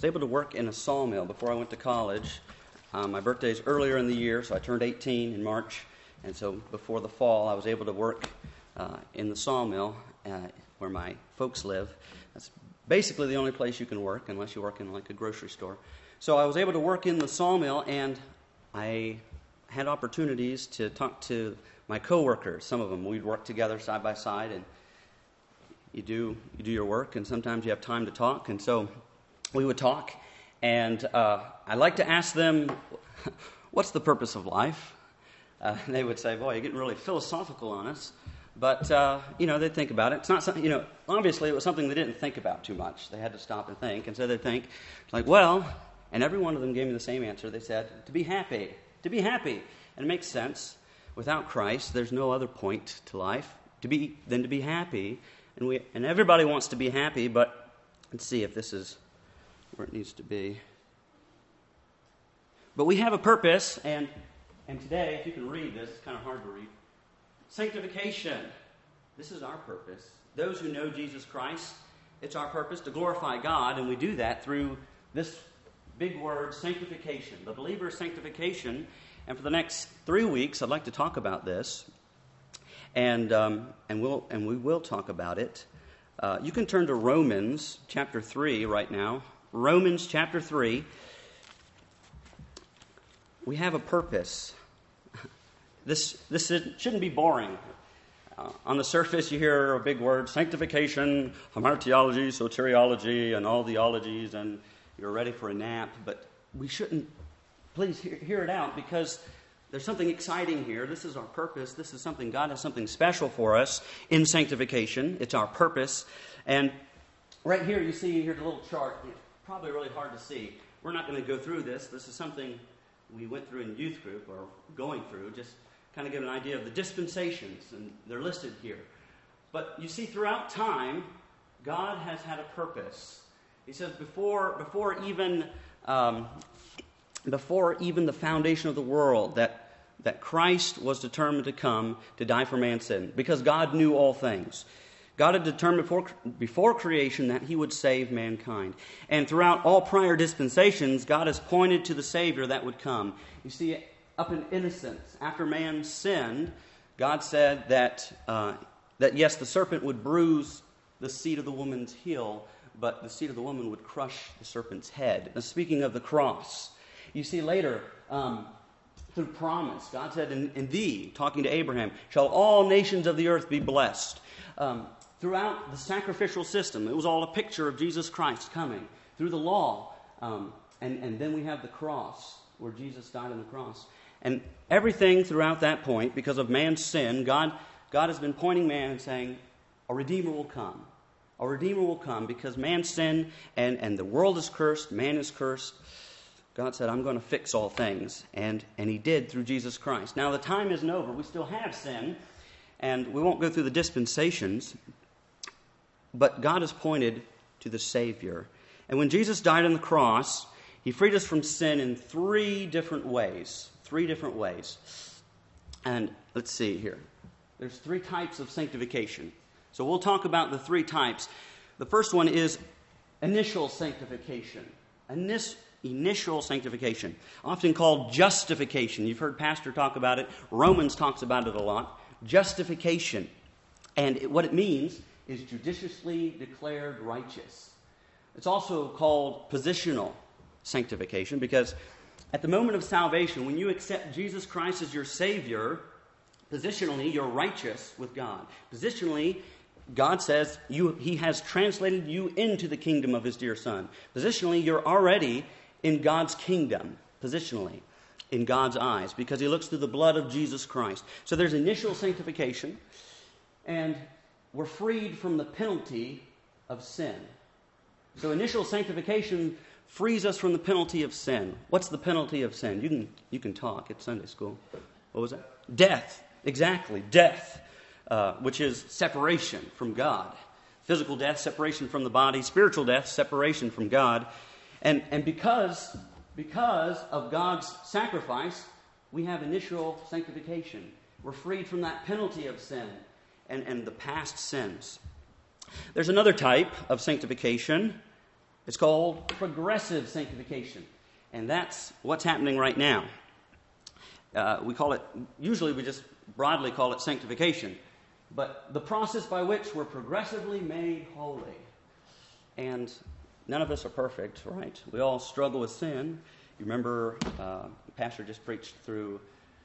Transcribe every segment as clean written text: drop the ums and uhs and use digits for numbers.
was able to work in a sawmill before I went to college. My birthday's earlier in the year, so I turned 18 in March. And so before the fall, I was able to work in the sawmill where my folks live. That's basically the only place you can work unless you work in like a grocery store. So I was able to work in the sawmill, and I had opportunities to talk to my coworkers. Some of them, we'd work together side by side, and you do your work, and sometimes you have time to talk. And so we would talk, and I like to ask them, what's the purpose of life? They would say, boy, you're getting really philosophical on us. But, they'd think about it. It's not something, obviously it was something they didn't think about too much. They had to stop and think. And so they'd think, like, well, and every one of them gave me the same answer. They said, to be happy. To be happy. And it makes sense. Without Christ, there's no other point to life than to be happy. And everybody wants to be happy, but let's see if this is where it needs to be. But we have a purpose, and today, if you can read this, it's kind of hard to read. Sanctification. This is our purpose. Those who know Jesus Christ, it's our purpose to glorify God, and we do that through this big word, sanctification. The believer's sanctification. And for the next 3 weeks, I'd like to talk about this, and we will talk about it. You can turn to Romans chapter 3 right now. Romans chapter 3. We have a purpose. This shouldn't be boring. On the surface, you hear a big word, sanctification, hamartiology, soteriology, and all the ologies, and you're ready for a nap. But we shouldn't, please hear it out, because there's something exciting here. This is our purpose. This is something, God has something special for us in sanctification. It's our purpose. And right here, you see here the little chart. It's probably really hard to see. We're not going to go through this. This is something we went through in youth group, or going through, just kind of give an idea of the dispensations, and they're listed here. But you see, throughout time, God has had a purpose. He says before even the foundation of the world, that Christ was determined to come to die for man's sin, because God knew all things. God had determined before creation that he would save mankind. And throughout all prior dispensations, God has pointed to the Savior that would come. You see, up in innocence, after man sinned, God said that yes, the serpent would bruise the seed of the woman's heel, but the seed of the woman would crush the serpent's head. Now, speaking of the cross, you see later, through promise, God said, in thee, talking to Abraham, shall all nations of the earth be blessed. Throughout the sacrificial system, it was all a picture of Jesus Christ coming through the law. And then we have the cross, where Jesus died on the cross. And everything throughout that point, because of man's sin, God has been pointing man and saying, a Redeemer will come. A Redeemer will come, because man's sin and the world is cursed, man is cursed. God said, I'm going to fix all things. And he did through Jesus Christ. Now, the time isn't over. We still have sin. And we won't go through the dispensations. But God has pointed to the Savior. And when Jesus died on the cross, he freed us from sin in 3 different ways. 3 different ways. And let's see here. There's 3 types of sanctification. So we'll talk about the 3 types. The first one is initial sanctification. Initial sanctification, often called justification. You've heard Pastor talk about it. Romans talks about it a lot. Justification. And what it means is judiciously declared righteous. It's also called positional sanctification, because at the moment of salvation, when you accept Jesus Christ as your Savior, positionally, you're righteous with God. Positionally, God says he has translated you into the kingdom of his dear Son. Positionally, you're already in God's kingdom, positionally, in God's eyes, because he looks through the blood of Jesus Christ. So there's initial sanctification, and we're freed from the penalty of sin. So initial sanctification frees us from the penalty of sin. What's the penalty of sin? You can talk. It's Sunday school. What was that? Death. Exactly. Death, which is separation from God. Physical death, separation from the body. Spiritual death, separation from God. And because of God's sacrifice, we have initial sanctification. We're freed from that penalty of sin and the past sins. There's another type of sanctification, It's called progressive sanctification. And that's what's happening right now. Usually we just broadly call it sanctification. But the process by which we're progressively made holy. And none of us are perfect, right? We all struggle with sin. You remember, the pastor just preached through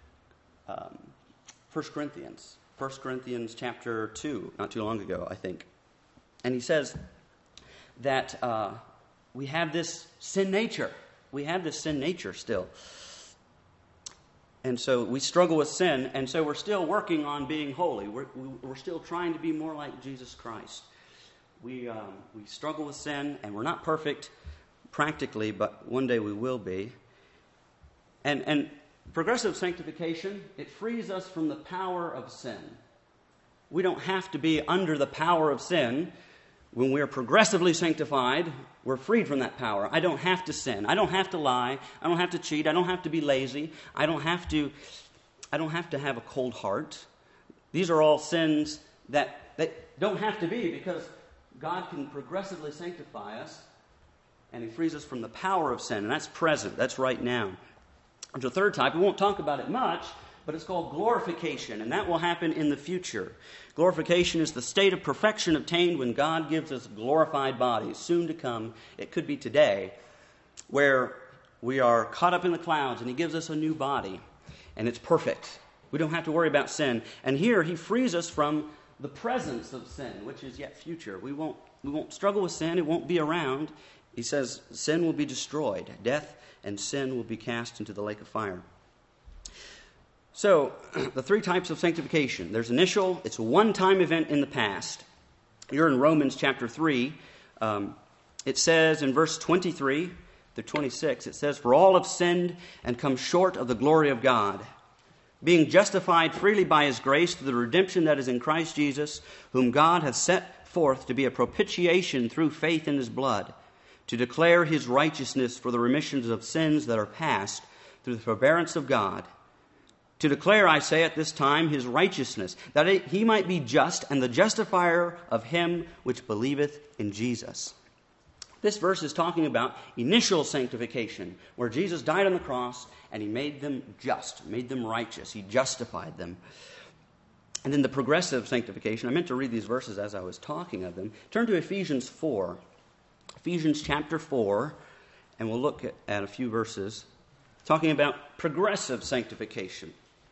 1 Corinthians. 1 Corinthians chapter 2, not too long ago, I think. And he says that we have this sin nature. We have this sin nature still. And so we struggle with sin, and so we're still working on being holy. We're still trying to be more like Jesus Christ. We struggle with sin, and we're not perfect practically, but one day we will be. And progressive sanctification, it frees us from the power of sin. We don't have to be under the power of sin. When we're progressively sanctified, we're freed from that power. I don't have to sin. I don't have to lie. I don't have to cheat. I don't have to be lazy. I don't have to have a cold heart. These are all sins that don't have to be, because God can progressively sanctify us, and He frees us from the power of sin. And that's present. That's right now. There's a third type. We won't talk about it much, but it's called glorification, and that will happen in the future. Glorification is the state of perfection obtained when God gives us glorified bodies, soon to come. It could be today, where we are caught up in the clouds, and He gives us a new body, and it's perfect. We don't have to worry about sin. And here He frees us from the presence of sin, which is yet future. We won't struggle with sin. It won't be around. He says sin will be destroyed. Death and sin will be cast into the lake of fire. So, the three types of sanctification. There's initial. It's a one-time event in the past. You're in Romans chapter 3. It says in verse 23 through 26, it says, "For all have sinned and come short of the glory of God, being justified freely by His grace through the redemption that is in Christ Jesus, whom God hath set forth to be a propitiation through faith in His blood, to declare His righteousness for the remissions of sins that are past through the forbearance of God. To declare, I say, at this time, His righteousness, that He might be just and the justifier of him which believeth in Jesus." This verse is talking about initial sanctification, where Jesus died on the cross and He made them just, made them righteous. He justified them. And then the progressive sanctification. I meant to read these verses as I was talking of them. Turn to Ephesians 4. Ephesians chapter 4, and we'll look at a few verses talking about progressive sanctification.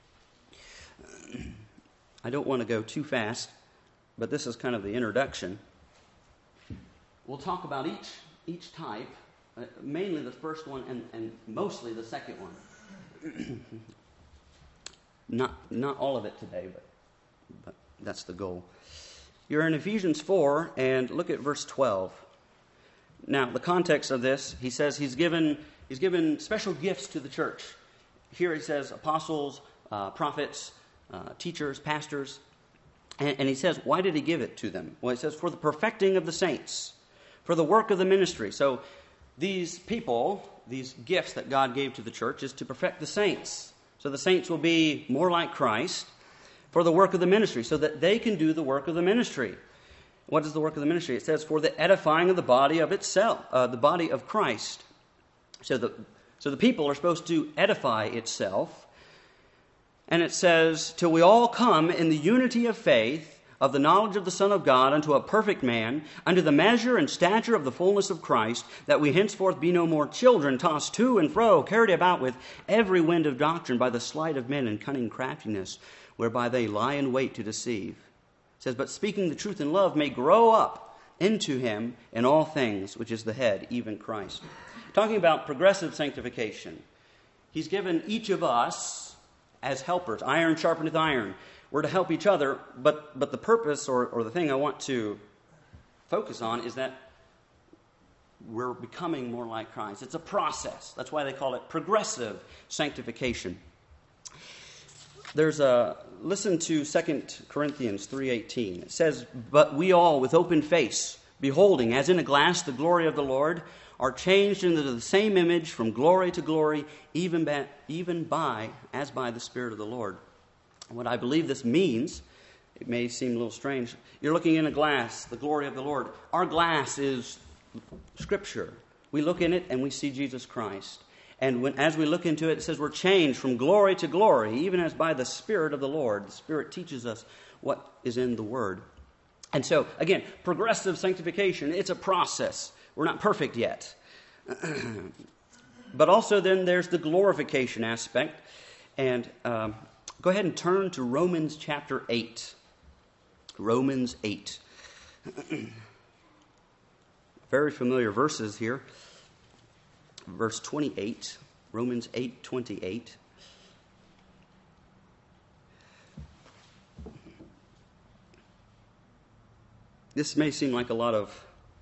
I don't want to go too fast, but this is kind of the introduction. We'll talk about each type, mainly the first one and mostly the second one. Not all of it today, but that's the goal. You're in Ephesians 4, and look at verse 12. Now, the context of this, he says he's given special gifts to the church. Here he says apostles, prophets, teachers, pastors. And he says, why did He give it to them? Well, he says, for the perfecting of the saints, for the work of the ministry. So these people, these gifts that God gave to the church, is to perfect the saints. So the saints will be more like Christ, for the work of the ministry, so that they can do the work of the ministry. What is the work of the ministry? It says, for the edifying of the body of itself, the body of Christ. So the people are supposed to edify itself. And it says, till we all come in the unity of faith, of the knowledge of the Son of God, unto a perfect man, unto the measure and stature of the fullness of Christ, that we henceforth be no more children, tossed to and fro, carried about with every wind of doctrine, by the sleight of men and cunning craftiness, whereby they lie in wait to deceive. It says, but speaking the truth in love may grow up into Him in all things, which is the head, even Christ. Talking about progressive sanctification. He's given each of us as helpers. Iron sharpeneth iron. We're to help each other, but the purpose or the thing I want to focus on is that we're becoming more like Christ. It's a process. That's why they call it progressive sanctification. Listen to 2 Corinthians 3:18. It says, but we all with open face, beholding as in a glass the glory of the Lord, are changed into the same image from glory to glory, even by the Spirit of the Lord. What I believe this means, it may seem a little strange. You're looking in a glass, the glory of the Lord. Our glass is Scripture. We look in it and we see Jesus Christ. And as we look into it, it says we're changed from glory to glory, even as by the Spirit of the Lord. The Spirit teaches us what is in the Word. And so, again, progressive sanctification, it's a process. We're not perfect yet. But also then there's the glorification aspect. And go ahead and turn to Romans chapter 8. Romans 8. Very familiar verses here. Verse 28, Romans 8:28. This may seem like a lot of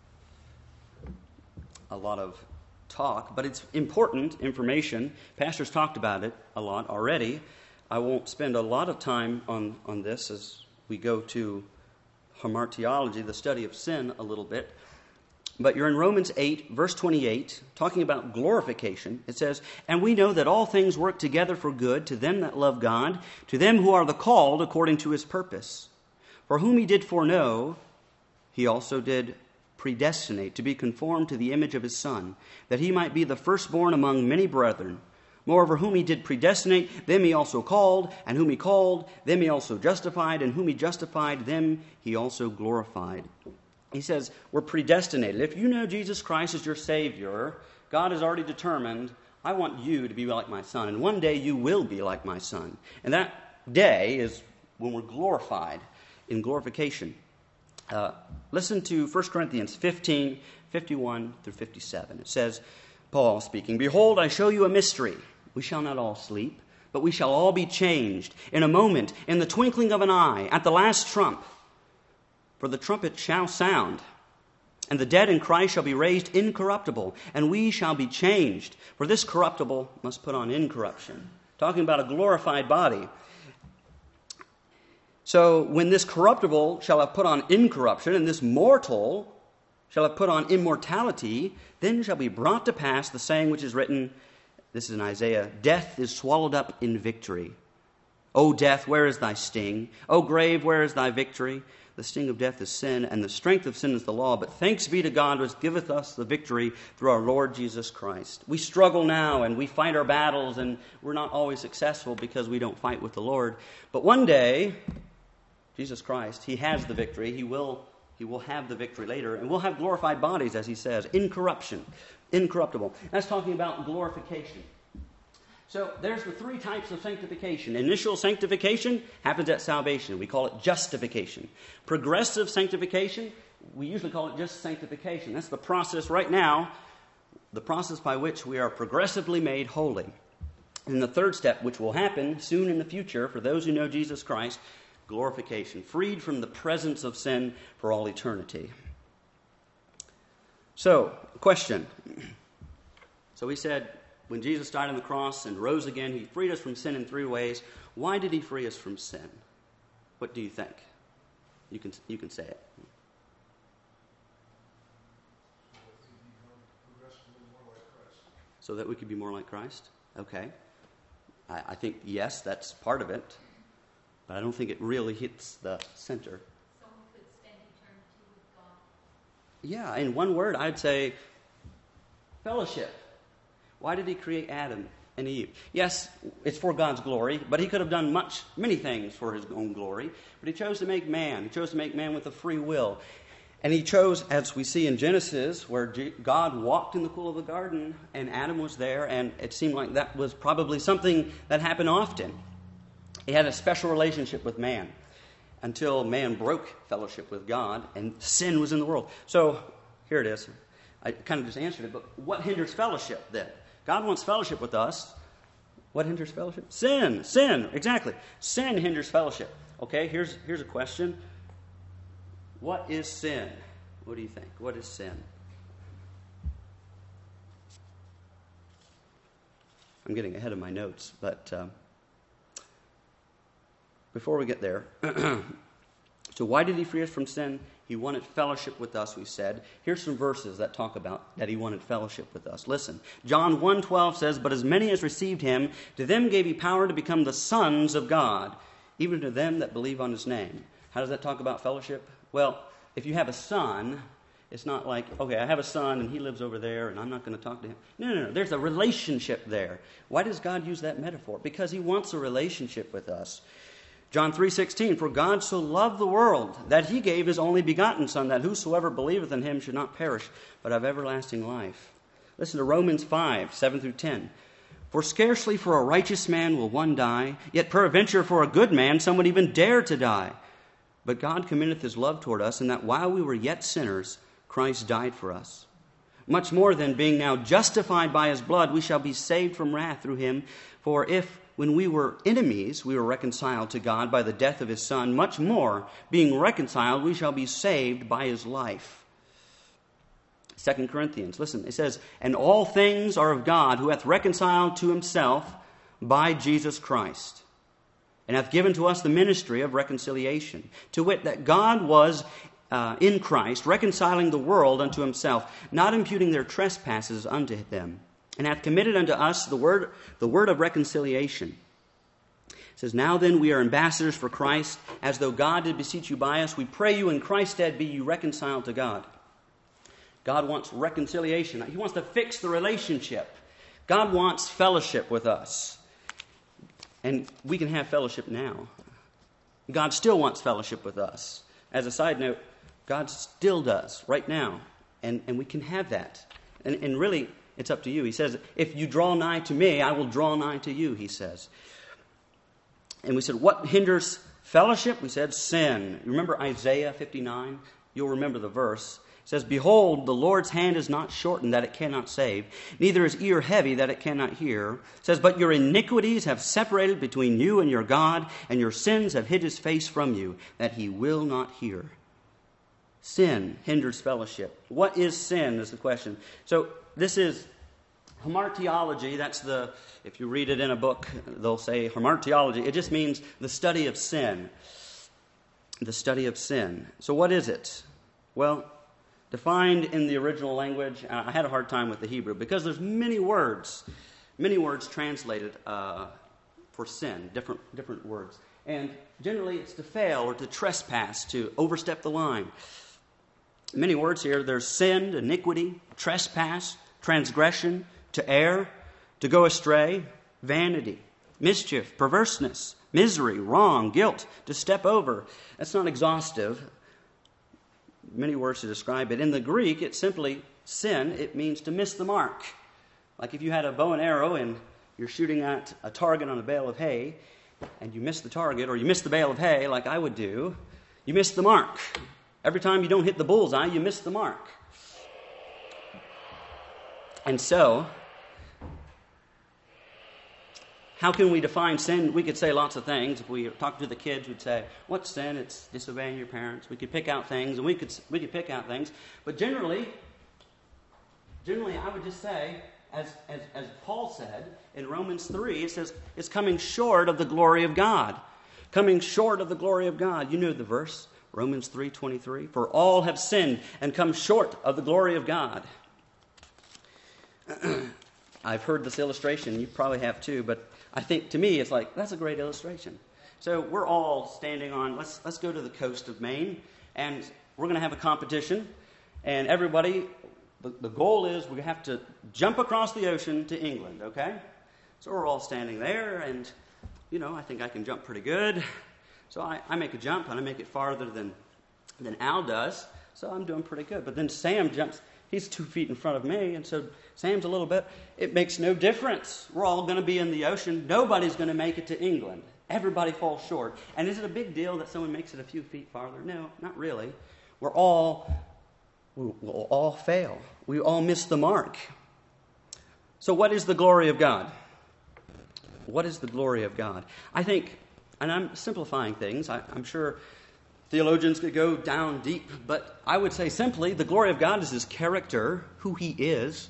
talk, but it's important information. Pastor's talked about it a lot already. I won't spend a lot of time on this as we go to hamartiology, the study of sin, a little bit. But you're in Romans 8, verse 28, talking about glorification. It says, "And we know that all things work together for good to them that love God, to them who are the called according to his purpose. For whom he did foreknow, he also did predestinate to be conformed to the image of his Son, that he might be the firstborn among many brethren. Moreover, whom he did predestinate, them he also called, and whom he called, them he also justified, and whom he justified, them he also glorified." He says, we're predestinated. If you know Jesus Christ as your Savior, God has already determined, I want you to be like my Son. And one day you will be like my Son. And that day is when we're glorified in glorification. Listen to 1 Corinthians 15, 51 through 57. It says, Paul speaking, "Behold, I show you a mystery. We shall not all sleep, but we shall all be changed in a moment, in the twinkling of an eye, at the last trump. For the trumpet shall sound, and the dead in Christ shall be raised incorruptible, and we shall be changed. For this corruptible must put on incorruption." Talking about a glorified body. So when this corruptible shall have put on incorruption, and this mortal shall have put on immortality, then shall be brought to pass the saying which is written, this is in Isaiah, "Death is swallowed up in victory. O death, where is thy sting? O grave, where is thy victory? The sting of death is sin, and the strength of sin is the law. But thanks be to God who giveth us the victory through our Lord Jesus Christ." We struggle now, and we fight our battles, and we're not always successful because we don't fight with the Lord. But one day, Jesus Christ, he has the victory. He will have the victory later, and we'll have glorified bodies, as he says, incorruptible. That's talking about glorification. So there's the three types of sanctification. Initial sanctification happens at salvation. We call it justification. Progressive sanctification, we usually call it just sanctification. That's the process right now, the process by which we are progressively made holy. And the third step, which will happen soon in the future for those who know Jesus Christ, glorification, freed from the presence of sin for all eternity. So, question. So we said, when Jesus died on the cross and rose again, he freed us from sin in three ways. Why did he free us from sin? What do you think? You can say it. So that we could be more like Christ? Okay. I think, yes, that's part of it. But I don't think it really hits the center. Someone could spend eternity with God. Yeah, in one word, I'd say fellowship. Why did he create Adam and Eve? Yes, it's for God's glory, but he could have done many things for his own glory. But he chose to make man. He chose to make man with a free will. And he chose, as we see in Genesis, where God walked in the cool of the garden, and Adam was there, and it seemed like that was probably something that happened often. He had a special relationship with man until man broke fellowship with God, and sin was in the world. So, here it is. I kind of just answered it, but what hinders fellowship then? God wants fellowship with us. What hinders fellowship? Sin, exactly. Sin hinders fellowship. Okay, here's a question. What is sin? What do you think? What is sin? I'm getting ahead of my notes, but before we get there, so why did he free us from sin? He wanted fellowship with us, we said. Here's some verses that talk about that he wanted fellowship with us. Listen, John 1:12 says, "But as many as received him, to them gave he power to become the sons of God, even to them that believe on his name." How does that talk about fellowship? Well, if you have a son, It's not like, okay, I have a son and he lives over there and I'm not going to talk to him. No. There's a relationship there. Why does God use that metaphor? Because he wants a relationship with us. John 3:16, for God so loved the world that he gave his only begotten Son, that whosoever believeth in him should not perish, but have everlasting life. Listen to Romans 5:7-10. For scarcely for a righteous man will one die, yet peradventure for a good man some would even dare to die. But God commendeth his love toward us, in that while we were yet sinners, Christ died for us. Much more than being now justified by his blood, we shall be saved from wrath through him. For if, when we were enemies, we were reconciled to God by the death of his Son, much more, being reconciled, we shall be saved by his life. 2 Corinthians, listen, it says, and all things are of God, who hath reconciled to himself by Jesus Christ, and hath given to us the ministry of reconciliation, to wit, that God was in Christ, reconciling the world unto himself, not imputing their trespasses unto them, and hath committed unto us the word of reconciliation. It says, now then we are ambassadors for Christ, as though God did beseech you by us. We pray you in Christ's stead be you reconciled to God. God wants reconciliation. He wants to fix the relationship. God wants fellowship with us. And we can have fellowship now. God still wants fellowship with us. As a side note, God still does right now. And we can have that. And really, it's up to you. He says, if you draw nigh to me, I will draw nigh to you, he says. And we said, what hinders fellowship? We said, sin. Remember Isaiah 59? You'll remember the verse. It says, behold, the Lord's hand is not shortened that it cannot save, neither is ear heavy that it cannot hear. It says, but your iniquities have separated between you and your God, and your sins have hid his face from you, that he will not hear. Sin hinders fellowship. What is sin is the question. So this is hamartiology. That's if you read it in a book, they'll say hamartiology. It just means the study of sin. The study of sin. So what is it? Well, defined in the original language, I had a hard time with the Hebrew because there's many words translated for sin, different words. And generally it's to fail or to trespass, to overstep the line. Many words here. There's sin, iniquity, trespass, transgression, to err, to go astray, vanity, mischief, perverseness, misery, wrong, guilt, to step over. That's not exhaustive. Many words to describe it. In the Greek, it's simply sin. It means to miss the mark. Like if you had a bow and arrow and you're shooting at a target on a bale of hay and you miss the target, or you miss the bale of hay like I would do, you miss the mark. Every time you don't hit the bullseye, you miss the mark. And so, how can we define sin? We could say lots of things. If we talk to the kids, we'd say, what's sin? It's disobeying your parents. We could pick out things, and we could pick out things. But generally, I would just say, as Paul said in Romans 3, it says, it's coming short of the glory of God. Coming short of the glory of God. You know the verse, Romans 3:23. For all have sinned and come short of the glory of God. I've heard this illustration. You probably have too, but I think to me it's like, that's a great illustration. So we're all standing on, let's go to the coast of Maine, and we're going to have a competition, and everybody, the goal is we have to jump across the ocean to England, okay? So we're all standing there, and, I think I can jump pretty good. So I make a jump, and I make it farther than Al does, so I'm doing pretty good. But then Sam jumps. He's 2 feet in front of me, and so Sam's a little bit. It makes no difference. We're all going to be in the ocean. Nobody's going to make it to England. Everybody falls short. And is it a big deal that someone makes it a few feet farther? No, not really. We'll all fail. We all miss the mark. So what is the glory of God? What is the glory of God? I think, and I'm simplifying things, I'm sure theologians could go down deep, but I would say simply, the glory of God is his character, who he is.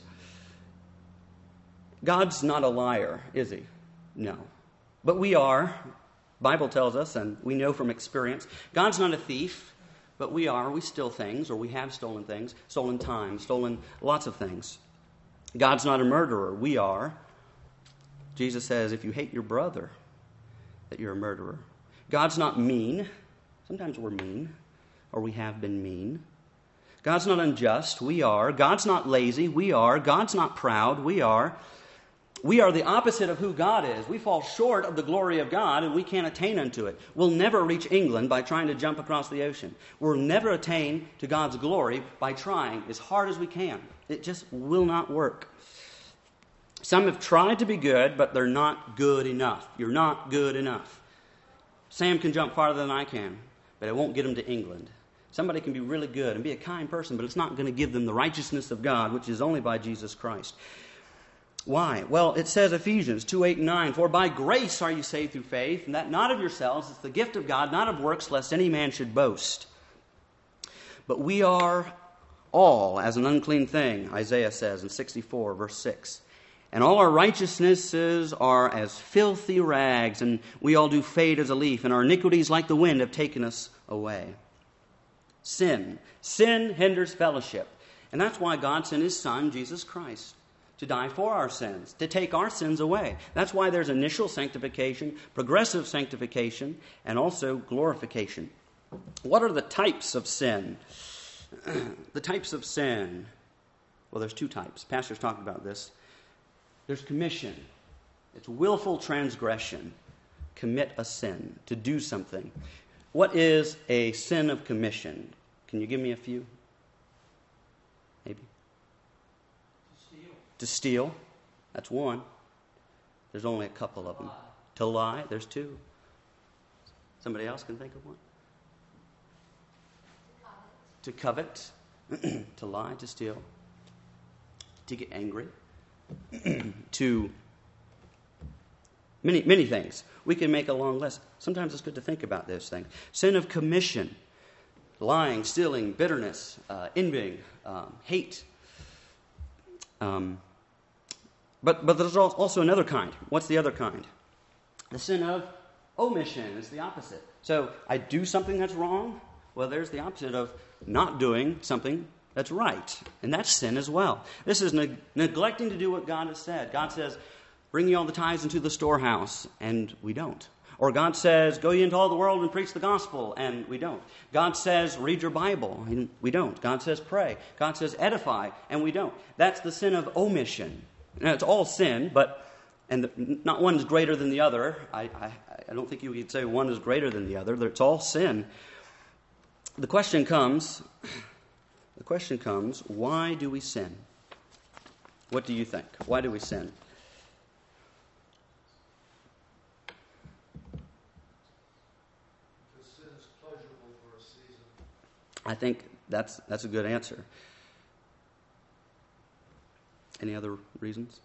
God's not a liar, is he? No. But we are. Bible tells us, and we know from experience, God's not a thief, but we are. We steal things, or we have stolen things, stolen time, stolen lots of things. God's not a murderer. We are. Jesus says, if you hate your brother, that you're a murderer. God's not mean. Sometimes we're mean, or we have been mean. God's not unjust. We are. God's not lazy. We are. God's not proud. We are. We are the opposite of who God is. We fall short of the glory of God, and we can't attain unto it. We'll never reach England by trying to jump across the ocean. We'll never attain to God's glory by trying as hard as we can. It just will not work. Some have tried to be good, but they're not good enough. You're not good enough. Sam can jump farther than I can, but it won't get him to England. Somebody can be really good and be a kind person, but it's not going to give them the righteousness of God, which is only by Jesus Christ. Why? Well, it says Ephesians 2:8-9, "For by grace are you saved through faith, and that not of yourselves, it's the gift of God, not of works, lest any man should boast. But we are all as an unclean thing," Isaiah says in 64, verse 6. "And all our righteousnesses are as filthy rags, and we all do fade as a leaf, and our iniquities like the wind have taken us away." Sin. Sin hinders fellowship. And that's why God sent His Son, Jesus Christ, to die for our sins, to take our sins away. That's why there's initial sanctification, progressive sanctification, and also glorification. What are the types of sin? The types of sin. Well, there's two types. Pastors talked about this. There's commission. It's willful transgression. Commit a sin, to do something. What is a sin of commission? Can you give me a few? Maybe. To steal. That's one. There's only a couple of them. To lie. There's two. Somebody else can think of one? To covet. To lie, to steal. To get angry. To many things. We can make a long list. Sometimes it's good to think about those things. Sin of commission. Lying, stealing, bitterness, envying, hate. But there's also another kind. What's the other kind? The sin of omission is the opposite. So I do something that's wrong. Well, there's the opposite of not doing something that's right. And that's sin as well. This is neglecting to do what God has said. God says, "Bring ye all the tithes into the storehouse," and we don't. Or God says, "Go ye into all the world and preach the gospel," and we don't. God says, "Read your Bible," and we don't. God says, "Pray." God says, "Edify," and we don't. That's the sin of omission. Now, it's all sin, not one is greater than the other. I don't think you could say one is greater than the other. It's all sin. The question comes, why do we sin? What do you think? Why do we sin? Because sin is pleasurable for a season. I think that's a good answer. Any other reasons?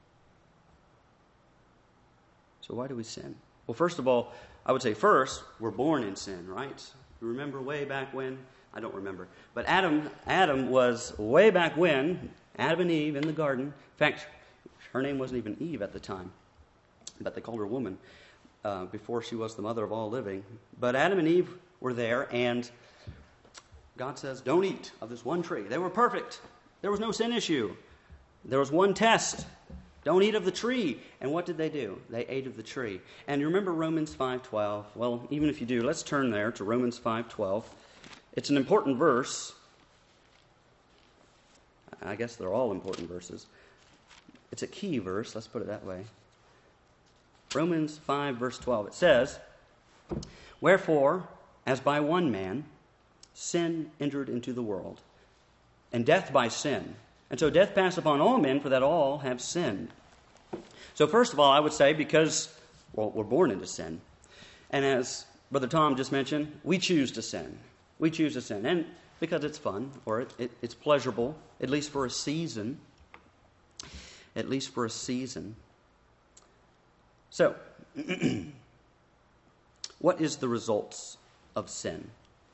So why do we sin? Well, first of all, I would say first, we're born in sin, right? You remember way back when? I don't remember. But Adam was way back when, Adam and Eve in the garden. In fact, her name wasn't even Eve at the time, but they called her woman before she was the mother of all living. But Adam and Eve were there, and God says, "Don't eat of this one tree." They were perfect. There was no sin issue. There was one test. Don't eat of the tree. And what did they do? They ate of the tree. And you remember Romans 5:12? Well, even if you do, let's turn there to Romans 5:12. It's an important verse. I guess they're all important verses. It's a key verse, let's put it that way. Romans 5, verse 12. It says, "Wherefore, as by one man, sin entered into the world, and death by sin. And so death passed upon all men, for that all have sinned." So first of all, I would say because, we're born into sin. And as Brother Tom just mentioned, we choose to sin. We choose to sin. And because it's fun, or it's pleasurable, at least for a season. At least for a season. So, what is the results of sin?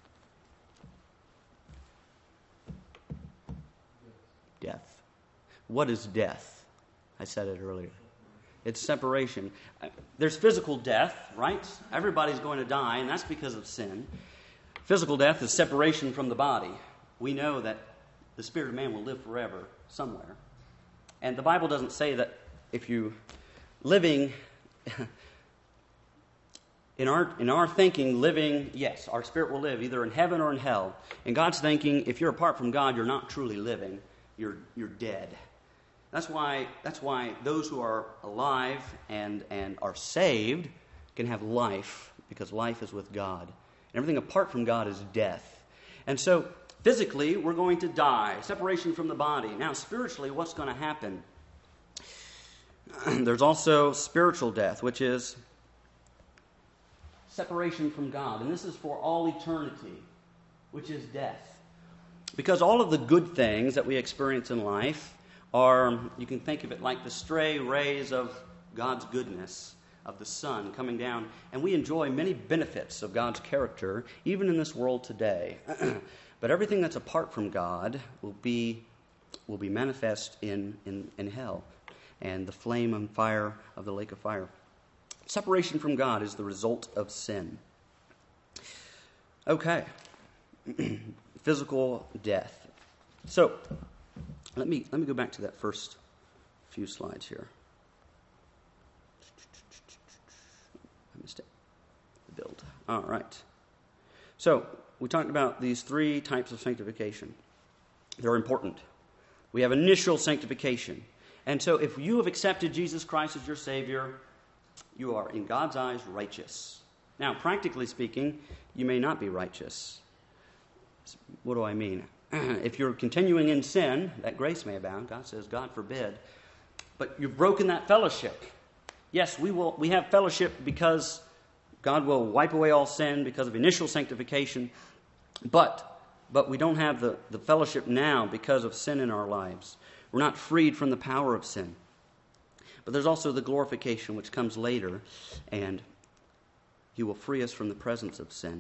Death. What is death? I said it earlier. It's separation. There's physical death, right? Everybody's going to die, and that's because of sin. Physical death is separation from the body. We know that the spirit of man will live forever somewhere. And the Bible doesn't say that if you living In our thinking, living, yes, our spirit will live either in heaven or in hell. In God's thinking, if you're apart from God, you're not truly living. You're dead. That's why those who are alive and are saved can have life, because life is with God. And everything apart from God is death. And so, physically, we're going to die, separation from the body. Now, spiritually, what's going to happen? There's also spiritual death, which is separation from God. And this is for all eternity, which is death. Because all of the good things that we experience in life are, you can think of it like the stray rays of God's goodness, of the sun coming down. And we enjoy many benefits of God's character, even in this world today. But everything that's apart from God will be manifest in hell, and the flame and fire of the lake of fire. Separation from God is the result of sin. Okay. Physical death. So, let me go back to that first few slides here. I missed it. The build. All right. So, we talked about these three types of sanctification. They're important. We have initial sanctification. And so if you have accepted Jesus Christ as your Savior, you are, in God's eyes, righteous. Now, practically speaking, you may not be righteous. What do I mean? If you're continuing in sin, that grace may abound. God says, God forbid. But you've broken that fellowship. Yes, we have fellowship because God will wipe away all sin because of initial sanctification. But we don't have the fellowship now because of sin in our lives. We're not freed from the power of sin. But there's also the glorification which comes later, and He will free us from the presence of sin.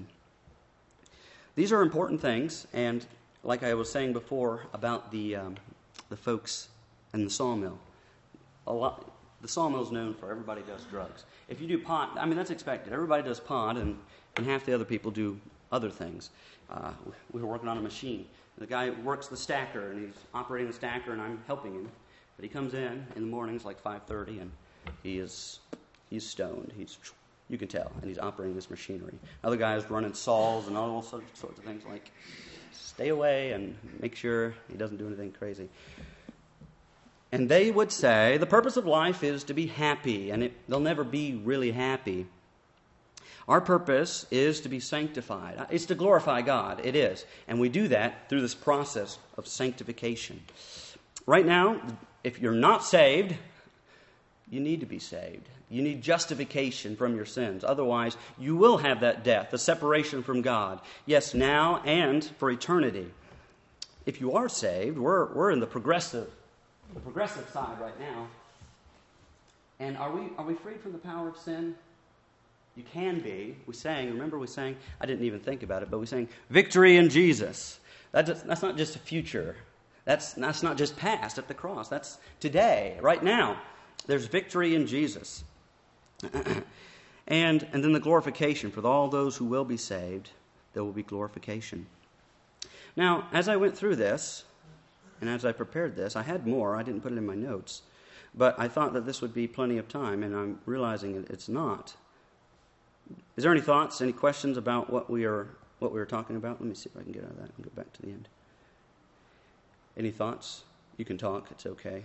These are important things, and like I was saying before about the folks in the sawmill, the sawmill is known for everybody does drugs. If you do pot, I mean, that's expected. Everybody does pot, and half the other people do other things. We were working on a machine. The guy works the stacker, and he's operating the stacker, and I'm helping him. But he comes in the mornings like 5:30, and he's stoned. You can tell, and he's operating this machinery. Other guys running saws and all sorts of things like stay away and make sure he doesn't do anything crazy. And they would say the purpose of life is to be happy, and they'll never be really happy. Our purpose is to be sanctified. It's to glorify God. It is. And we do that through this process of sanctification. Right now, if you're not saved, you need to be saved. You need justification from your sins. Otherwise, you will have that death, the separation from God. Yes, now and for eternity. If you are saved, we're in the progressive side right now. And are we freed from the power of sin? You can be. We sang, I didn't even think about it, but we sang, victory in Jesus. That's not just a future. That's not just past at the cross. That's today, right now. There's victory in Jesus. and then the glorification. For all those who will be saved, there will be glorification. Now, as I went through this, and as I prepared this, I had more. I didn't put it in my notes. But I thought that this would be plenty of time, and I'm realizing it's not. Is there any thoughts, any questions about what we were talking about? Let me see if I can get out of that and go back to the end. Any thoughts? You can talk. It's okay.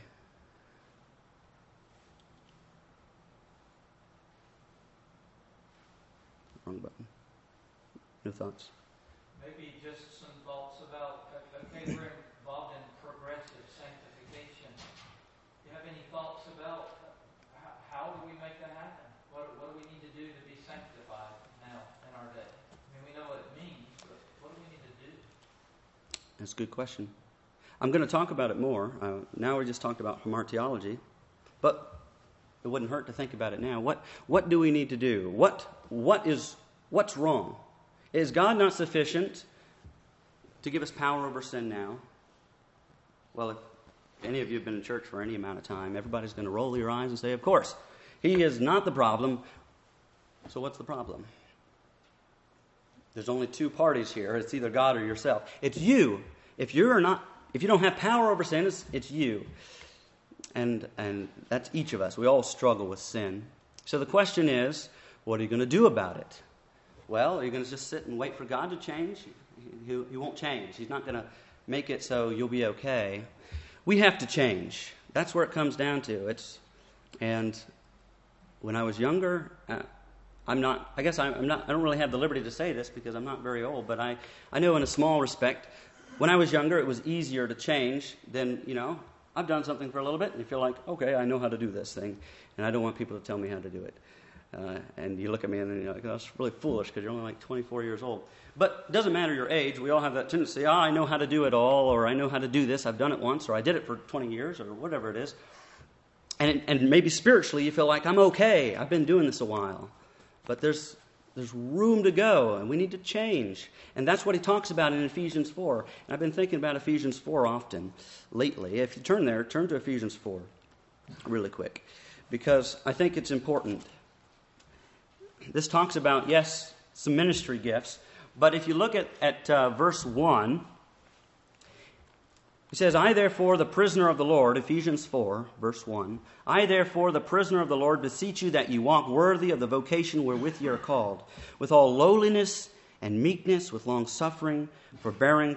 Wrong button. No thoughts? Maybe just some thoughts about, okay, we're involved in progressive sanctification. Do you have any thoughts about how do we make that happen? What do we need to do to be sanctified now in our day? I mean, we know what it means, but what do we need to do? That's a good question. I'm going to talk about it more. Now we just talked about hamartiology, but it wouldn't hurt to think about it now. What do we need to do? What's wrong? Is God not sufficient to give us power over sin now? Well, if any of you have been in church for any amount of time, everybody's going to roll your eyes and say, of course, He is not the problem. So what's the problem? There's only two parties here. It's either God or yourself. It's you. If you don't have power over sin, it's you. And that's each of us. We all struggle with sin. So the question is, What are you going to do about it? Well, are you going to just sit and wait for God to change? He won't change. He's not going to make it so you'll be okay. We have to change. That's where it comes down to. And when I was younger, I don't really have the liberty to say this because I'm not very old, but I know in a small respect, when I was younger, it was easier to change than, I've done something for a little bit, and you feel like, okay, I know how to do this thing, and I don't want people to tell me how to do it. And you look at me and you're like, that's really foolish because you're only like 24 years old. But it doesn't matter your age. We all have that tendency, I know how to do it all, or I know how to do this, I've done it once, or I did it for 20 years, or whatever it is. And maybe spiritually you feel like, I'm okay, I've been doing this a while. But there's room to go, and we need to change. And that's what he talks about in Ephesians 4. And I've been thinking about Ephesians 4 often lately. If you turn to Ephesians 4 really quick, because I think it's important. This talks about, yes, some ministry gifts, but if you look at verse 1, he says, I therefore, the prisoner of the Lord, Ephesians 4, verse 1, I therefore, the prisoner of the Lord, beseech you that you walk worthy of the vocation wherewith you are called, with all lowliness and meekness, with long suffering, forbearing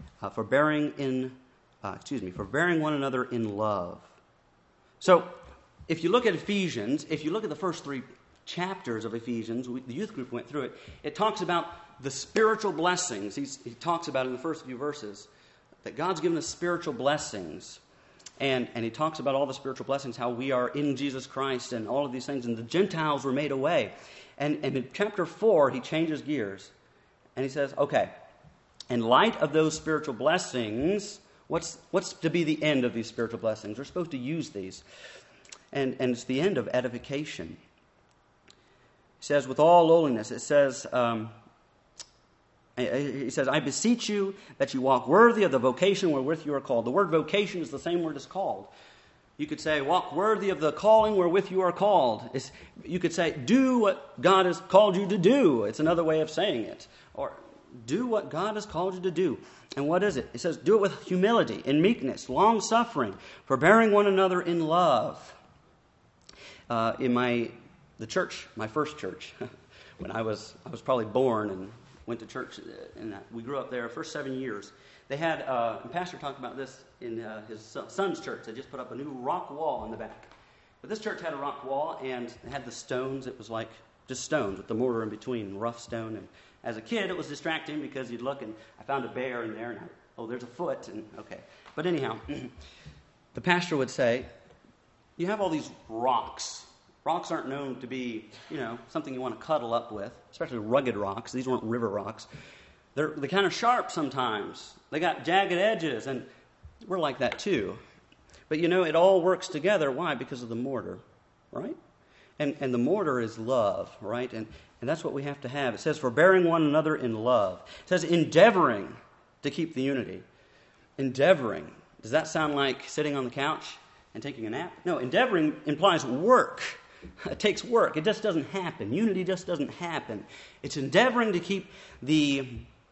one another in love. So, if you look at Ephesians, if you look at the first 3 chapters of Ephesians, the youth group went through it, it talks about the spiritual blessings. He talks about in the first few verses that God's given us spiritual blessings. And he talks about all the spiritual blessings, how we are in Jesus Christ and all of these things, and the Gentiles were made away. And in chapter 4, he changes gears. And he says, okay, in light of those spiritual blessings, what's to be the end of these spiritual blessings? We're supposed to use these. And it's the end of edification. He says, with all lowliness, it says... He says, I beseech you that you walk worthy of the vocation wherewith you are called. The word vocation is the same word as called. You could say, walk worthy of the calling wherewith you are called. You could say, do what God has called you to do. It's another way of saying it. Or do what God has called you to do. And what is it? It says, do it with humility, in meekness, long-suffering, forbearing one another in love. In my first church, when I was probably born and went to church, and we grew up there. First 7 years, they had. And Pastor talked about this in his son's church. They just put up a new rock wall in the back. But this church had a rock wall, and it had the stones. It was like just stones with the mortar in between, rough stone. And as a kid, it was distracting because you'd look, and I found a bear in there, and there's a foot, and okay. But anyhow, the pastor would say, "You have all these rocks." Rocks aren't known to be, something you want to cuddle up with, especially rugged rocks. These weren't river rocks. They're kind of sharp sometimes. They got jagged edges, and we're like that too. But it all works together. Why? Because of the mortar, right? And the mortar is love, right? And that's what we have to have. It says, forbearing one another in love. It says, endeavoring to keep the unity. Endeavoring. Does that sound like sitting on the couch and taking a nap? No, endeavoring implies work. It takes work. It just doesn't happen. Unity just doesn't happen. It's endeavoring to keep the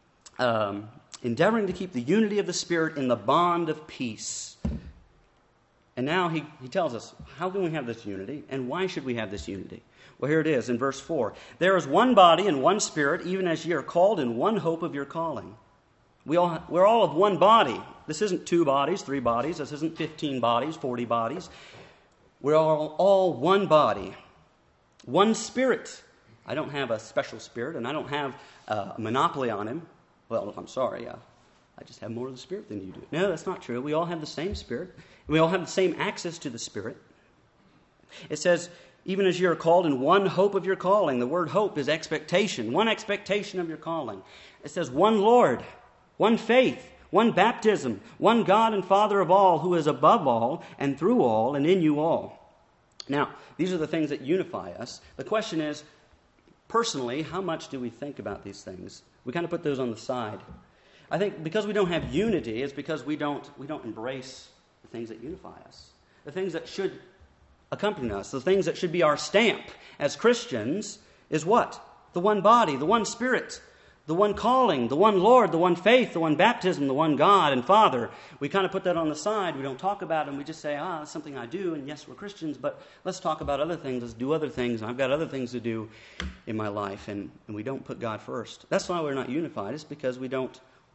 unity of the Spirit in the bond of peace. And now he tells us, how can we have this unity, and why should we have this unity? Well, here it is in verse 4. There is one body and one Spirit, even as ye are called in one hope of your calling. We're all of one body. This isn't 2 bodies, 3 bodies. This isn't 15 bodies, 40 bodies. We're all one body, one Spirit. I don't have a special Spirit, and I don't have a monopoly on him. Well, I'm sorry. I just have more of the Spirit than you do. No, that's not true. We all have the same Spirit. We all have the same access to the Spirit. It says, even as you are called in one hope of your calling. The word hope is expectation. One expectation of your calling. It says one Lord, one faith, one baptism, one God and Father of all, who is above all and through all and in you all. Now, these are the things that unify us. The question is, personally, how much do we think about these things? We kind of put those on the side. I think because we don't have unity, it's because we don't embrace the things that unify us. The things that should accompany us, the things that should be our stamp as Christians is what? The one body, the one Spirit, the one calling, the one Lord, the one faith, the one baptism, the one God and Father. We kind of put that on the side. We don't talk about it, and we just say, it's something I do, and yes, we're Christians, but let's talk about other things. Let's do other things, and I've got other things to do in my life, and we don't put God first. That's why we're not unified. It's because we don't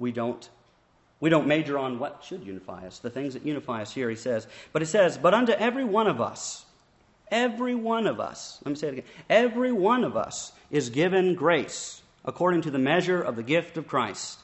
major on what should unify us, the things that unify us here, he says. But it says, but unto every one of us, let me say it again, every one of us is given grace according to the measure of the gift of Christ.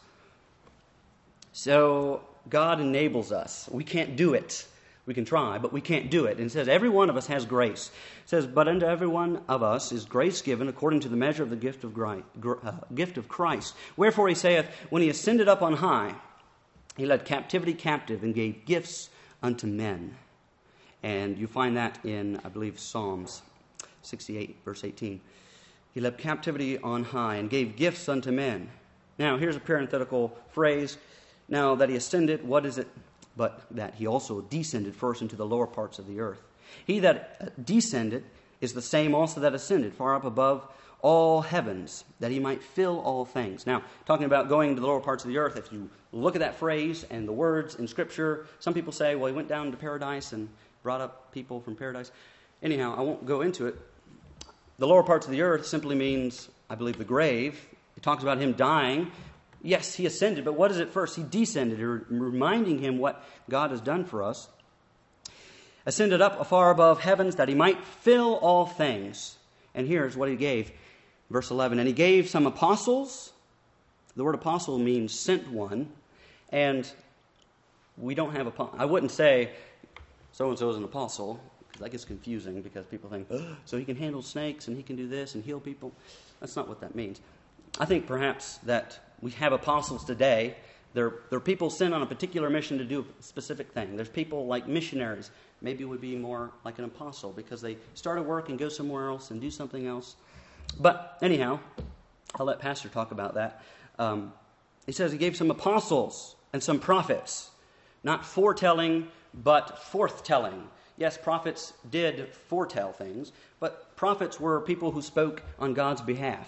So God enables us. We can't do it. We can try, but we can't do it. And it says every one of us has grace. It says, but unto every one of us is grace given according to the measure of the gift of Christ. Wherefore he saith, when he ascended up on high, he led captivity captive and gave gifts unto men. And you find that in, I believe, Psalms 68, verse 18. He led captivity on high and gave gifts unto men. Now, here's a parenthetical phrase. Now that he ascended, what is it? But that he also descended first into the lower parts of the earth. He that descended is the same also that ascended far up above all heavens, that he might fill all things. Now, talking about going to the lower parts of the earth, if you look at that phrase and the words in Scripture, some people say, well, he went down to paradise and brought up people from paradise. Anyhow, I won't go into it. The lower parts of the earth simply means, I believe, the grave. It talks about him dying. Yes, he ascended, but what is it first? He descended, reminding him what God has done for us. Ascended up afar above heavens that he might fill all things. And here's what he gave. Verse 11, and he gave some apostles. The word apostle means sent one. And we don't have I wouldn't say so-and-so is an apostle, because that gets confusing because people think, so he can handle snakes and he can do this and heal people. That's not what that means. I think perhaps that we have apostles today. They're people sent on a particular mission to do a specific thing. There's people like missionaries. Maybe would be more like an apostle because they start a work and go somewhere else and do something else. But anyhow, I'll let Pastor talk about that. He says he gave some apostles and some prophets. Not foretelling, but forthtelling. Yes, prophets did foretell things, but prophets were people who spoke on God's behalf.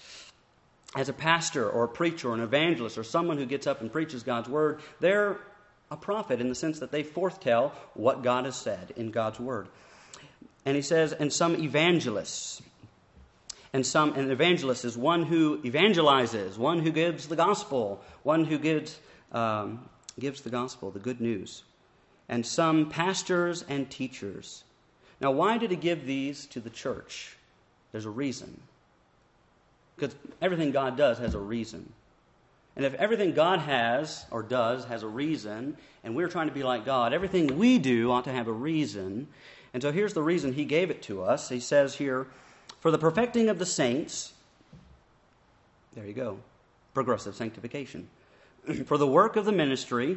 As a pastor or a preacher or an evangelist or someone who gets up and preaches God's word, they're a prophet in the sense that they forthtell what God has said in God's word. And he says, and some evangelists. And an evangelist is one who evangelizes, one who gives the gospel, one who gives the gospel, the good news. And some pastors and teachers. Now, why did he give these to the church? There's a reason. Because everything God does has a reason. And if everything God has or does has a reason, and we're trying to be like God, everything we do ought to have a reason. And so here's the reason he gave it to us. He says here, for the perfecting of the saints, there you go, progressive sanctification. For the work of the ministry,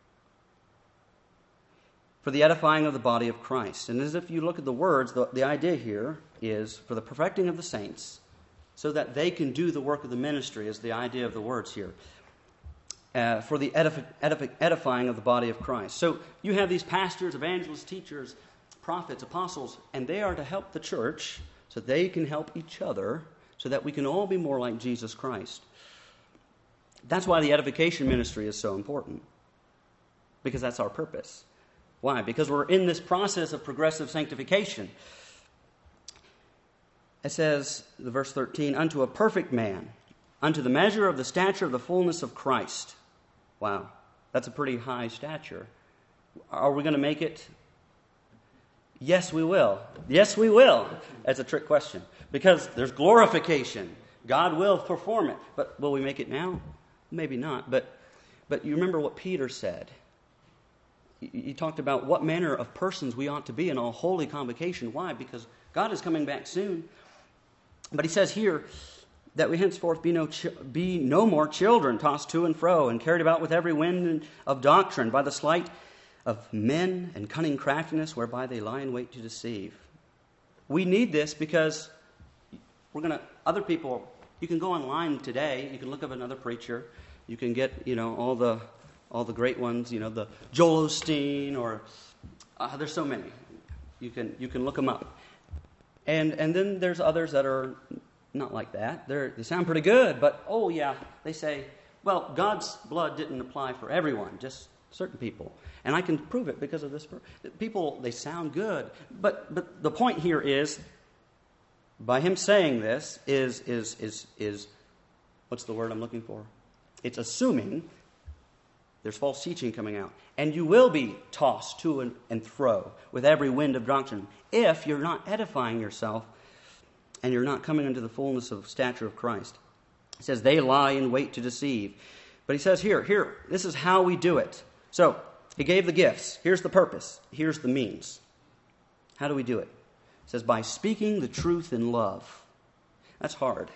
for the edifying of the body of Christ. And as if you look at the words, the idea here is for the perfecting of the saints, so that they can do the work of the ministry is the idea of the words here. For the edifying of the body of Christ. So you have these pastors, evangelists, teachers, prophets, apostles, and they are to help the church so they can help each other so that we can all be more like Jesus Christ. That's why the edification ministry is so important, because that's our purpose. Why? Because we're in this process of progressive sanctification. It says, the verse 13, unto a perfect man, unto the measure of the stature of the fullness of Christ. Wow, that's a pretty high stature. Are we going to make it? Yes, we will. Yes, we will. That's a trick question. Because there's glorification. God will perform it. But will we make it now? Maybe not. But you remember what Peter said. He talked about what manner of persons we ought to be in all holy convocation. Why? Because God is coming back soon. But he says here that we henceforth be no more children, tossed to and fro, and carried about with every wind of doctrine, by the sleight of men and cunning craftiness, whereby they lie in wait to deceive. We need this because other people, you can go online today, you can look up another preacher, you can get, all the great ones, the Joel Osteen, or there's so many. You can look them up. And then there's others that are not like that. They sound pretty good, but, oh yeah, they say, well, God's blood didn't apply for everyone, just certain people. And I can prove it because of this. People, they sound good. But the point here is, by him saying this, is what's the word I'm looking for? It's assuming there's false teaching coming out. And you will be tossed to and fro with every wind of doctrine if you're not edifying yourself and you're not coming into the fullness of stature of Christ. He says, they lie in wait to deceive. But he says here, this is how we do it. So, he gave the gifts. Here's the purpose. Here's the means. How do we do it? It says, by speaking the truth in love. That's hard.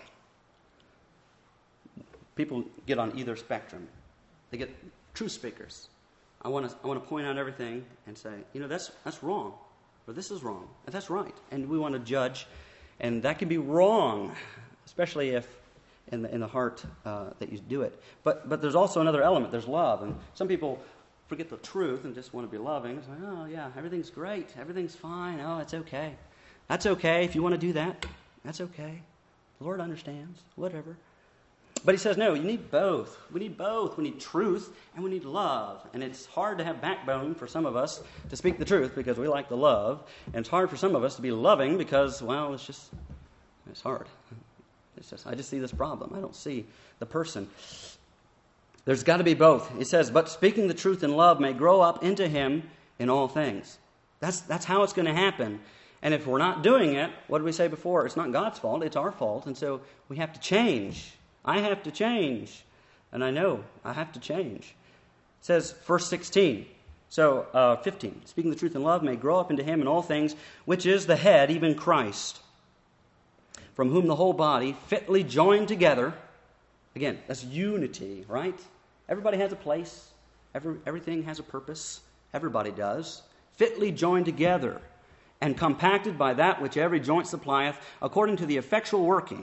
People get on either spectrum. They get truth speakers. I want to point out everything and say, that's wrong, or this is wrong, and that's right. And we want to judge, and that can be wrong, especially if in the heart that you do it. But there's also another element. There's love, and some people forget the truth and just want to be loving. It's like, oh yeah, everything's great, everything's fine. Oh, it's okay. That's okay if you want to do that. That's okay. The Lord understands. Whatever. But he says, no, you need both. We need both. We need truth and we need love. And it's hard to have backbone for some of us to speak the truth because we like the love. And it's hard for some of us to be loving because, well, it's hard. I just see this problem. I don't see the person. There's got to be both. He says, but speaking the truth in love may grow up into him in all things. That's how it's going to happen. And if we're not doing it, what did we say before? It's not God's fault. It's our fault. And so we have to change. I have to change. And I know I have to change. It says, verse 16. So, 15. Speaking the truth in love may grow up into him in all things, which is the head, even Christ, from whom the whole body, fitly joined together. Again, that's unity, right? Everybody has a place. Everything has a purpose. Everybody does. Fitly joined together and compacted by that which every joint supplieth, according to the effectual working.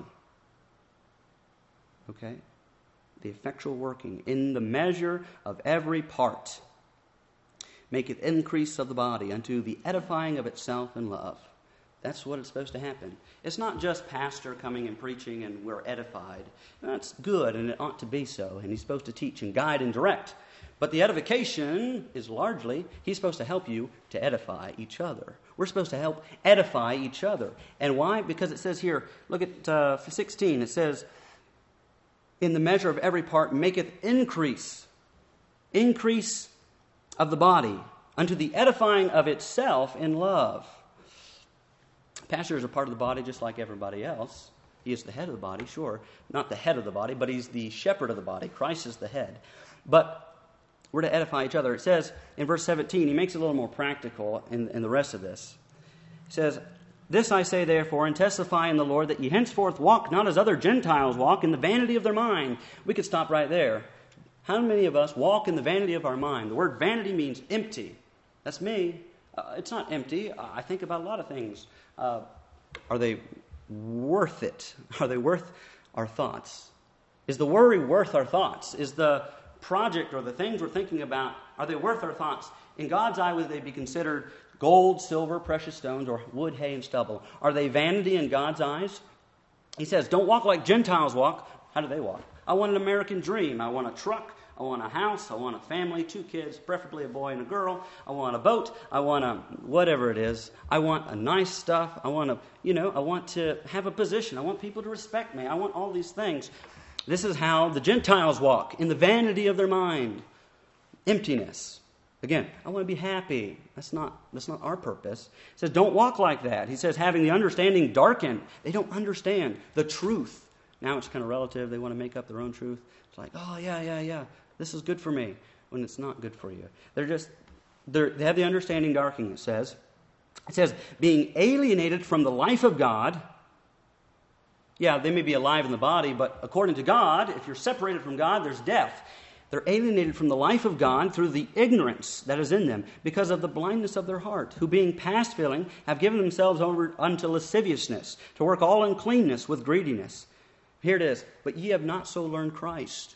Okay? The effectual working in the measure of every part maketh increase of the body unto the edifying of itself in love. That's what it's supposed to happen. It's not just pastor coming and preaching and we're edified. That's good and it ought to be so. And he's supposed to teach and guide and direct. But the edification is largely, he's supposed to help you to edify each other. We're supposed to help edify each other. And why? Because it says here, look at 16. It says, in the measure of every part maketh increase of the body unto the edifying of itself in love. Pastor is a part of the body just like everybody else. He is the head of the body, sure. Not the head of the body, but he's the shepherd of the body. Christ is the head. But we're to edify each other. It says in verse 17, he makes it a little more practical in the rest of this. He says, this I say therefore, and testify in the Lord, that ye henceforth walk not as other Gentiles walk, in the vanity of their mind. We could stop right there. How many of us walk in the vanity of our mind? The word vanity means empty. That's me. It's not empty. I think about a lot of things. Are they worth it? Are they worth our thoughts? Is the worry worth our thoughts? Is the project or the things we're thinking about, are they worth our thoughts? In God's eye, would they be considered gold, silver, precious stones, or wood, hay, and stubble? Are they vanity in God's eyes? He says, don't walk like Gentiles walk. How do they walk? I want an American dream. I want a truck. I want a house. I want a family, 2 kids, preferably a boy and a girl. I want a boat. I want a whatever it is. I want a nice stuff. I want to have a position. I want people to respect me. I want all these things. This is how the Gentiles walk, in the vanity of their mind. Emptiness. Again, I want to be happy. That's not our purpose. He says, don't walk like that. He says, having the understanding darkened. They don't understand the truth. Now it's kind of relative. They want to make up their own truth. It's like, oh, yeah. This is good for me, when it's not good for you. They have the understanding darkening, it says. It says, being alienated from the life of God. Yeah, they may be alive in the body, but according to God, if you're separated from God, there's death. They're alienated from the life of God through the ignorance that is in them, because of the blindness of their heart, who being past feeling have given themselves over unto lasciviousness, to work all uncleanness with greediness. Here it is, but ye have not so learned Christ.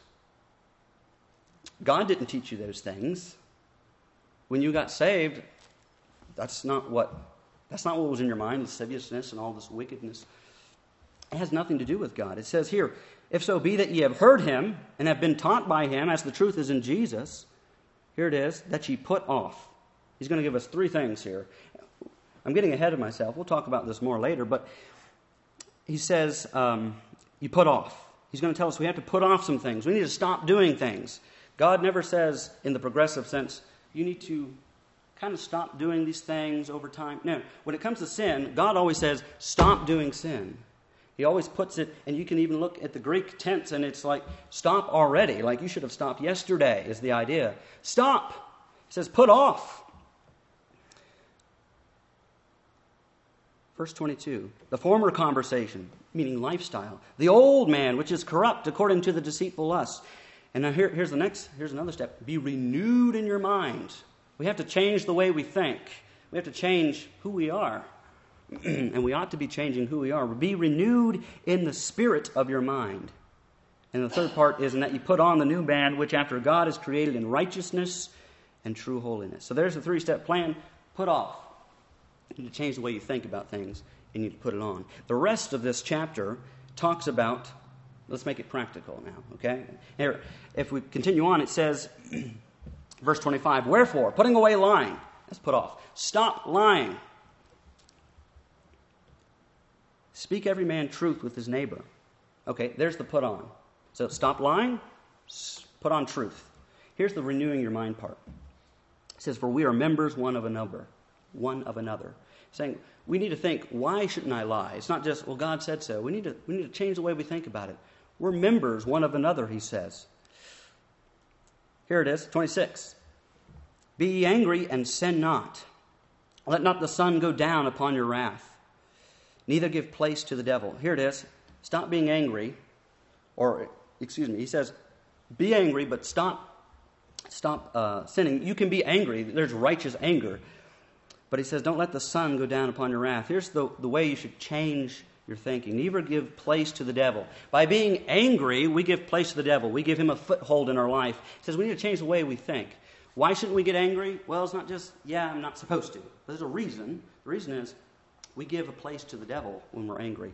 God didn't teach you those things. When you got saved, that's not what was in your mind, lasciviousness and all this wickedness. It has nothing to do with God. It says here, if so be that ye have heard him and have been taught by him, as the truth is in Jesus, here it is, that ye put off. He's going to give us three things here. I'm getting ahead of myself. We'll talk about this more later, but he says, you put off. He's going to tell us we have to put off some things. We need to stop doing things. God never says, in the progressive sense, you need to kind of stop doing these things over time. No, when it comes to sin, God always says, stop doing sin. He always puts it, and you can even look at the Greek tense, and it's like, stop already. Like you should have stopped yesterday is the idea. Stop. He says, put off. Verse 22, the former conversation, meaning lifestyle. The old man, which is corrupt according to the deceitful lusts. And now here's another step. Be renewed in your mind. We have to change the way we think. We have to change who we are. And we ought to be changing who we are. Be renewed in the spirit of your mind. And the third part is in that you put on the new man, which after God is created in righteousness and true holiness. So there's the three-step plan. Put off. You need to change the way you think about things, and you need to put it on. The rest of this chapter talks about, let's make it practical now, okay? Here, if we continue on, it says, verse 25, wherefore, putting away lying, that's put off. Stop lying. Speak every man truth with his neighbor. Okay, there's the put on. So stop lying, put on truth. Here's the renewing your mind part. It says, for we are members one of another. Saying, we need to think, why shouldn't I lie? It's not just, well, God said so. We need to change the way we think about it. We're members one of another, he says. Here it is, 26. Be ye angry and sin not. Let not the sun go down upon your wrath. Neither give place to the devil. Here it is. Stop being angry. He says, be angry, but stop sinning. You can be angry. There's righteous anger. But he says, don't let the sun go down upon your wrath. Here's the way you should change your thinking. Neither give place to the devil. By being angry, we give place to the devil. We give him a foothold in our life. He says we need to change the way we think. Why shouldn't we get angry? Well, it's not just, I'm not supposed to. But there's a reason. The reason is we give a place to the devil when we're angry.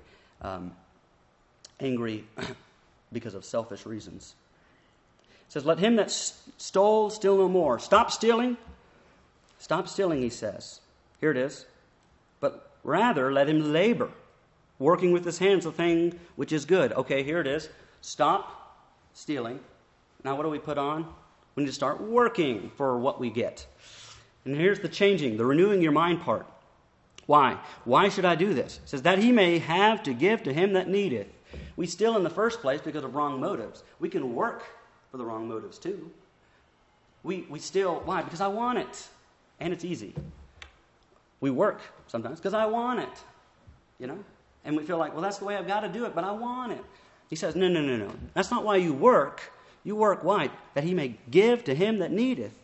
Angry because of selfish reasons. It says, let him that stole steal no more. Stop stealing. Stop stealing, he says. Here it is. But rather let him labor, working with his hands the thing which is good. Okay, here it is. Stop stealing. Now what do we put on? We need to start working for what we get. And here's the changing, the renewing your mind part. Why? Why should I do this? It says, that he may have to give to him that needeth. We steal in the first place because of wrong motives. We can work for the wrong motives too. We steal, why? Because I want it. And it's easy. We work sometimes because I want it. And we feel like, well, that's the way I've got to do it, but I want it. He says, no. That's not why you work. You work, why? That he may give to him that needeth.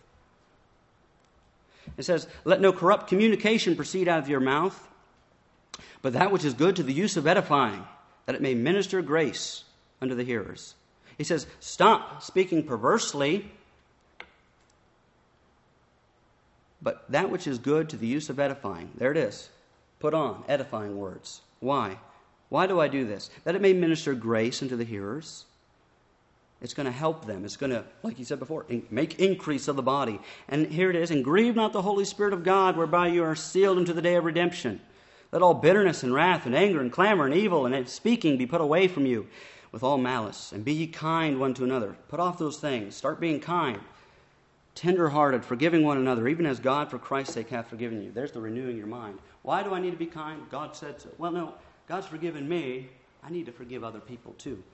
It says, let no corrupt communication proceed out of your mouth, but that which is good to the use of edifying, that it may minister grace unto the hearers. He says, stop speaking perversely, but that which is good to the use of edifying. There it is. Put on edifying words. Why? Why do I do this? That it may minister grace unto the hearers. It's going to help them. It's going to, like he said before, make increase of the body. And here it is. And grieve not the Holy Spirit of God, whereby you are sealed unto the day of redemption. Let all bitterness and wrath and anger and clamor and evil and speaking be put away from you with all malice. And be ye kind one to another. Put off those things. Start being kind. Tender-hearted, forgiving one another, even as God for Christ's sake hath forgiven you. There's the renewing your mind. Why do I need to be kind? God said so. Well, no, God's forgiven me. I need to forgive other people too.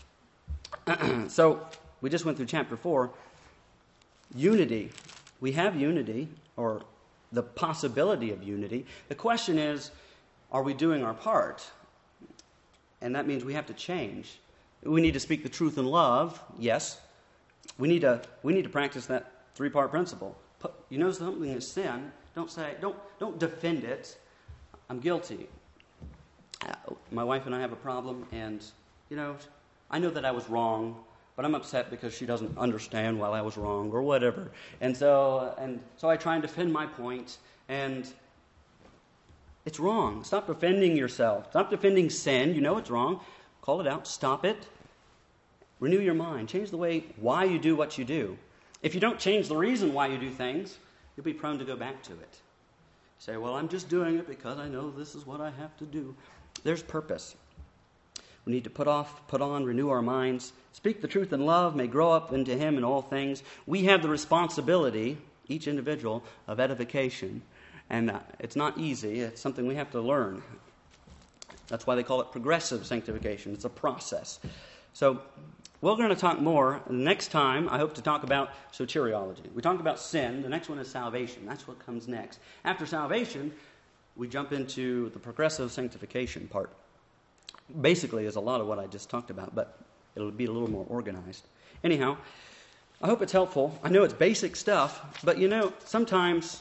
So, we just went through chapter 4. Unity. We have unity, or the possibility of unity. The question is, are we doing our part? And that means we have to change. We need to speak the truth in love, yes. We need to practice that three-part principle. Something is sin, don't defend it. I'm guilty. My wife and I have a problem, and, I know that I was wrong, but I'm upset because she doesn't understand why I was wrong or whatever. And so I try and defend my point, and It's wrong. Stop defending yourself. Stop defending sin. You know it's wrong. Call it out. Stop it. Renew your mind. Change the way why you do what you do. If you don't change the reason why you do things, you'll be prone to go back to it. Say, well, I'm just doing it because I know this is what I have to do. There's purpose. We need to put on, renew our minds, speak the truth in love, may grow up into Him in all things. We have the responsibility, each individual, of edification. And it's not easy. It's something we have to learn. That's why they call it progressive sanctification. It's a process. So we're going to talk more. Next time, I hope to talk about soteriology. We talked about sin. The next one is salvation. That's what comes next. After salvation, we jump into the progressive sanctification part. Basically, is a lot of what I just talked about, but it'll be a little more organized. Anyhow, I hope it's helpful. I know it's basic stuff, but sometimes,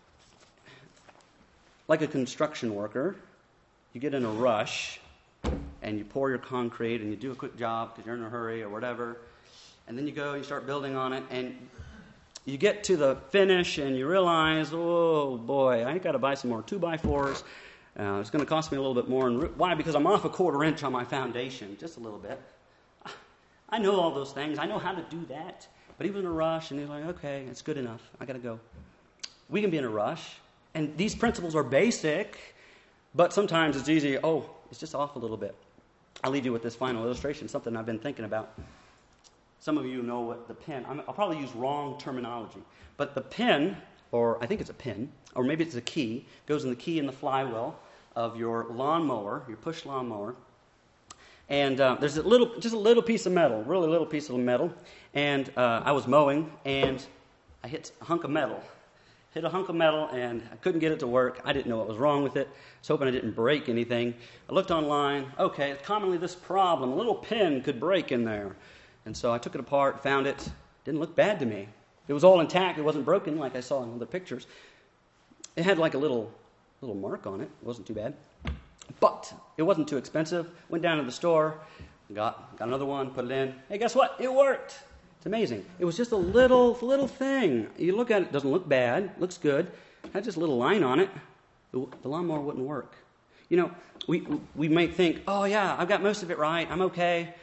like a construction worker, you get in a rush and you pour your concrete and you do a quick job because you're in a hurry or whatever, and then you go, you start building on it, and you get to the finish and you realize, oh boy, I got to buy some more 2x4s. It's going to cost me a little bit more. And why? Because I'm off a 1/4 inch on my foundation, just a little bit. I know all those things. I know how to do that. But he was in a rush, and he's like, okay, it's good enough. I got to go. We can be in a rush, and these principles are basic, but sometimes it's easy. Oh, it's just off a little bit. I'll leave you with this final illustration, something I've been thinking about. Some of you know what the pin, I'll probably use wrong terminology, but the pin, or I think it's a pin, or maybe it's a key, goes in the key in the flywheel of your lawnmower, your push lawnmower. And there's just a little piece of metal, really little piece of metal. And I was mowing, and I hit a hunk of metal. And I couldn't get it to work. I didn't know what was wrong with it. I was hoping I didn't break anything. I looked online. Okay, it's commonly this problem. A little pin could break in there. And so I took it apart, found it. Didn't look bad to me. It was all intact. It wasn't broken like I saw in the pictures. It had like a little mark on it. It wasn't too bad. But it wasn't too expensive. Went down to the store, got another one, put it in. Hey, guess what? It worked. It's amazing. It was just a little thing. You look at it, doesn't look bad, looks good. It had just a little line on it. The lawnmower wouldn't work. We might think, oh yeah, I've got most of it right. I'm okay.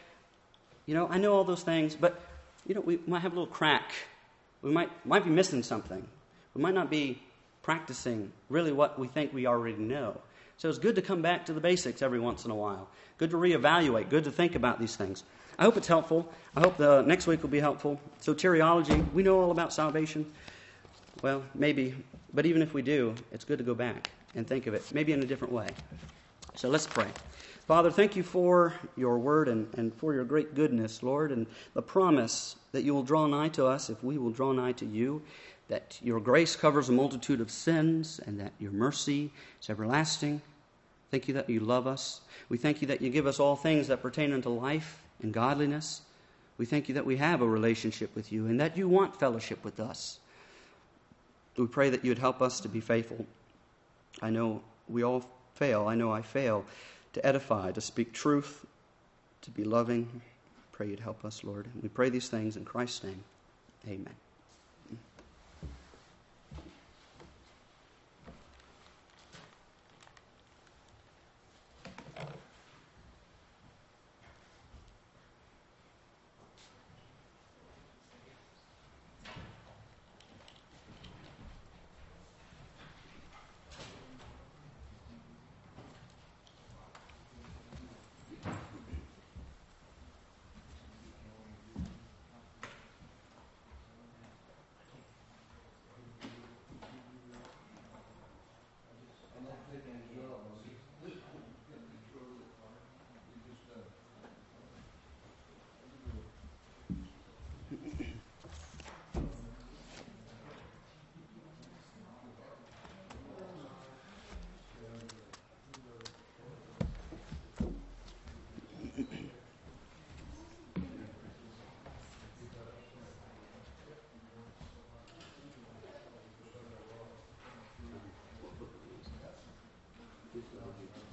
I know all those things, but we might have a little crack. We might be missing something. We might not be practicing really what we think we already know. So it's good to come back to the basics every once in a while. Good to reevaluate. Good to think about these things. I hope it's helpful. I hope the next week will be helpful. Soteriology, we know all about salvation. Well, maybe. But even if we do, it's good to go back and think of it, maybe in a different way. So let's pray. Father, thank you for your word and for your great goodness, Lord, and the promise that you will draw nigh to us if we will draw nigh to you, that your grace covers a multitude of sins, and that your mercy is everlasting. Thank you that you love us. We thank you that you give us all things that pertain unto life and godliness. We thank you that we have a relationship with you and that you want fellowship with us. We pray that you would help us to be faithful. I know we all fail. I know I fail to edify, to speak truth, to be loving. Pray you'd help us, Lord. We pray these things in Christ's name. Amen. Please,